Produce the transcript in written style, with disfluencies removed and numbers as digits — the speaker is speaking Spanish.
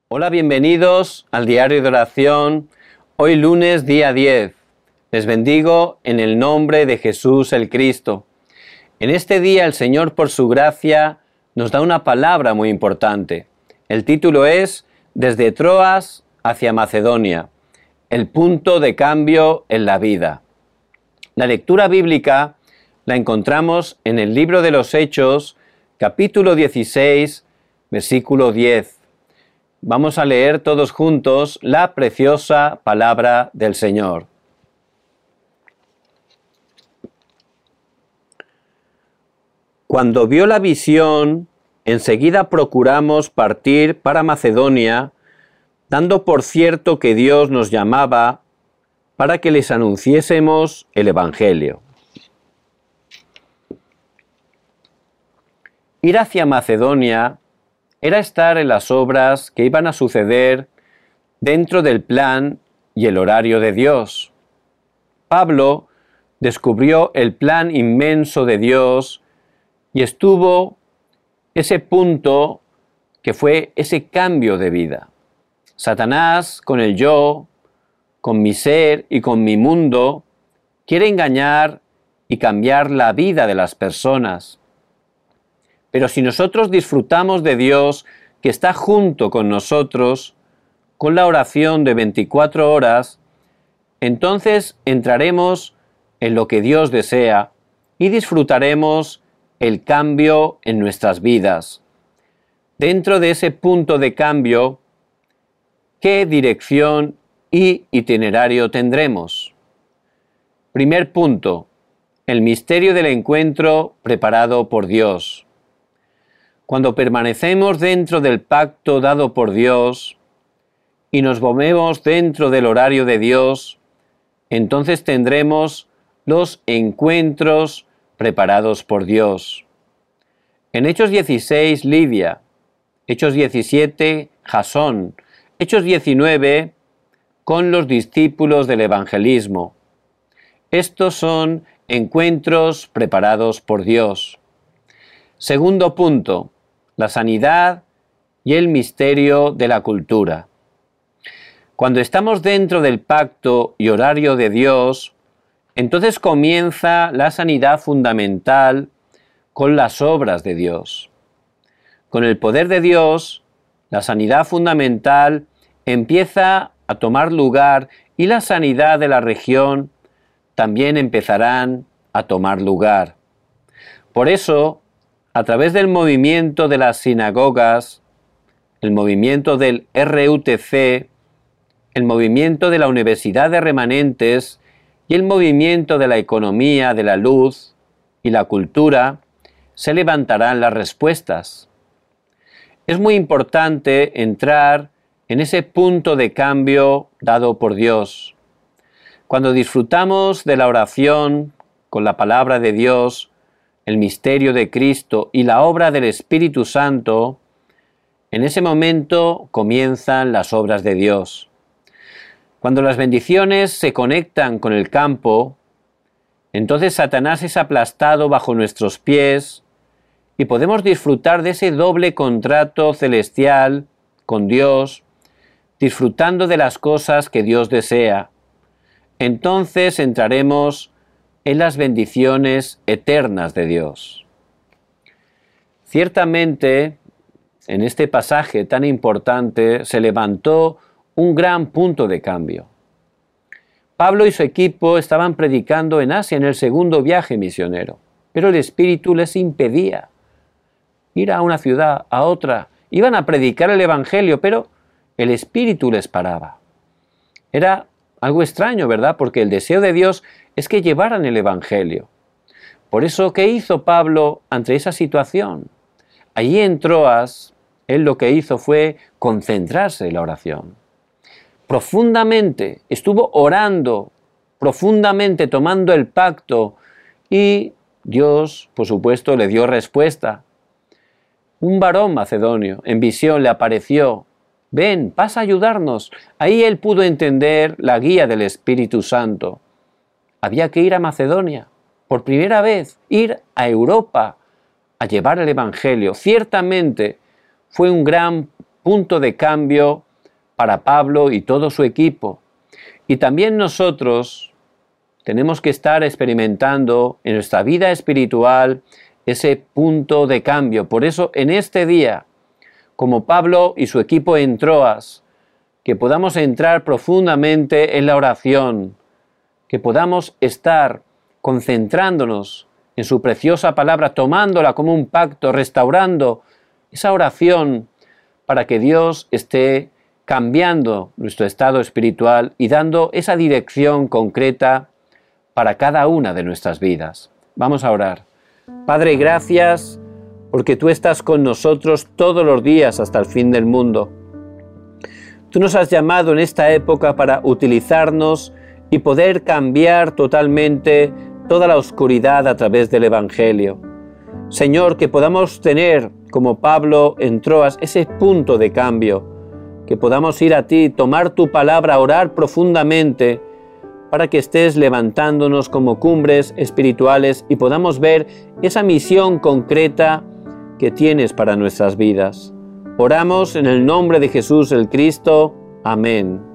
Hola, bienvenidos al diario de oración. Hoy lunes, día 10. Les bendigo en el nombre de Jesús el Cristo. En este día el Señor, por su gracia, nos da una palabra muy importante. El título es Desde Troas hacia Macedonia, el punto de cambio en la vida. La lectura bíblica la encontramos en el libro de los Hechos, capítulo 16, versículo 10. Vamos a leer todos juntos la preciosa palabra del Señor. Cuando vio la visión, enseguida procuramos partir para Macedonia, dando por cierto que Dios nos llamaba para que les anunciésemos el Evangelio. Ir hacia Macedonia era estar en las obras que iban a suceder dentro del plan y el horario de Dios. Pablo descubrió el plan inmenso de Dios y estuvo ese punto que fue ese cambio de vida. Satanás, con el yo, con mi ser y con mi mundo, quiere engañar y cambiar la vida de las personas. Pero si nosotros disfrutamos de Dios, que está junto con nosotros, con la oración de 24 horas, entonces entraremos en lo que Dios desea y disfrutaremos el cambio en nuestras vidas. Dentro de ese punto de cambio, ¿qué dirección y itinerario tendremos? Primer punto, el misterio del encuentro preparado por Dios. Cuando permanecemos dentro del pacto dado por Dios y nos movemos dentro del horario de Dios, entonces tendremos los encuentros preparados por Dios. En Hechos 16, Lidia, Hechos 17, Jasón, Hechos 19, con los discípulos del evangelismo. Estos son encuentros preparados por Dios. Segundo punto, la sanidad y el misterio de la cultura. Cuando estamos dentro del pacto y horario de Dios, entonces comienza la sanidad fundamental con las obras de Dios. Con el poder de Dios, la sanidad fundamental empieza a tomar lugar y la sanidad de la región también empezarán a tomar lugar. Por eso, a través del movimiento de las sinagogas, el movimiento del RUTC, el movimiento de la Universidad de Remanentes y el movimiento de la economía de la luz y la cultura, se levantarán las respuestas. Es muy importante entrar en ese punto de cambio dado por Dios. Cuando disfrutamos de la oración con la palabra de Dios, el misterio de Cristo y la obra del Espíritu Santo, en ese momento comienzan las obras de Dios. Cuando las bendiciones se conectan con el campo, entonces Satanás es aplastado bajo nuestros pies y podemos disfrutar de ese doble contrato celestial con Dios, disfrutando de las cosas que Dios desea. Entonces entraremos en las bendiciones eternas de Dios. Ciertamente, en este pasaje tan importante se levantó un gran punto de cambio. Pablo y su equipo estaban predicando en Asia en el segundo viaje misionero, pero el Espíritu les impedía ir a una ciudad, a otra. Iban a predicar el Evangelio, pero el Espíritu les paraba. Era algo extraño, ¿verdad? Porque el deseo de Dios es que llevaran el Evangelio. Por eso, ¿qué hizo Pablo ante esa situación? Allí en Troas, él lo que hizo fue concentrarse en la oración. Profundamente, estuvo orando, profundamente tomando el pacto y Dios, por supuesto, le dio respuesta. Un varón macedonio en visión le apareció. Ven, pasa a ayudarnos. Ahí él pudo entender la guía del Espíritu Santo. Había que ir a Macedonia, por primera vez, ir a Europa a llevar el Evangelio. Ciertamente fue un gran punto de cambio para Pablo y todo su equipo. Y también nosotros tenemos que estar experimentando en nuestra vida espiritual ese punto de cambio. Por eso en este día, como Pablo y su equipo en Troas, que podamos entrar profundamente en la oración, que podamos estar concentrándonos en su preciosa palabra, tomándola como un pacto, restaurando esa oración para que Dios esté cambiando nuestro estado espiritual y dando esa dirección concreta para cada una de nuestras vidas. Vamos a orar. Padre, gracias porque tú estás con nosotros todos los días hasta el fin del mundo. Tú nos has llamado en esta época para utilizarnos y poder cambiar totalmente toda la oscuridad a través del Evangelio. Señor, que podamos tener, como Pablo en Troas, ese punto de cambio, que podamos ir a ti, tomar tu palabra, orar profundamente, para que estés levantándonos como cumbres espirituales y podamos ver esa misión concreta que tienes para nuestras vidas. Oramos en el nombre de Jesús el Cristo. Amén.